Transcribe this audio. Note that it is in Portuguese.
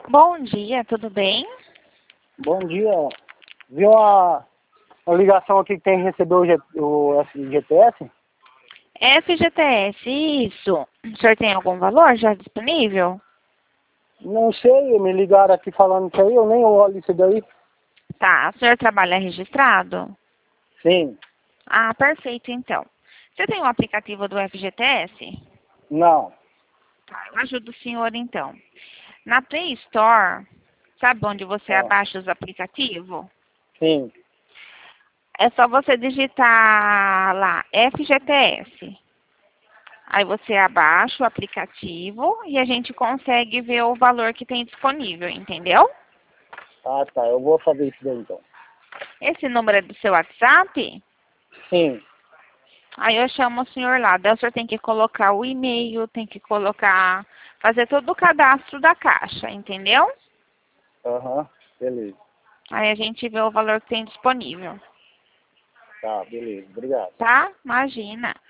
Bom dia, tudo bem? Bom dia. Viu a ligação aqui que tem que receber o FGTS? FGTS, isso. O senhor tem algum valor já disponível? Não sei, me ligaram aqui falando isso aí, eu nem olho isso daí. Tá, o senhor trabalha registrado? Sim. Ah, perfeito, então. Você tem um aplicativo do FGTS? Não. Tá, eu ajudo o senhor, então. Na Play Store, sabe onde você Ó, abaixa os aplicativos? sim. É só você digitar lá, FGTS. Aí você abaixa o aplicativo e a gente consegue ver o valor que tem disponível, entendeu? Ah, tá. Eu vou fazer isso daí então. Esse número é do seu WhatsApp? Sim. Aí eu chamo o senhor lá. Daí o senhor tem que colocar o e-mail, tem que colocar, fazer todo o cadastro da caixa, entendeu? Aham. Beleza. Aí a gente vê o valor que tem disponível, Tá, beleza. Obrigado. tá? Imagina.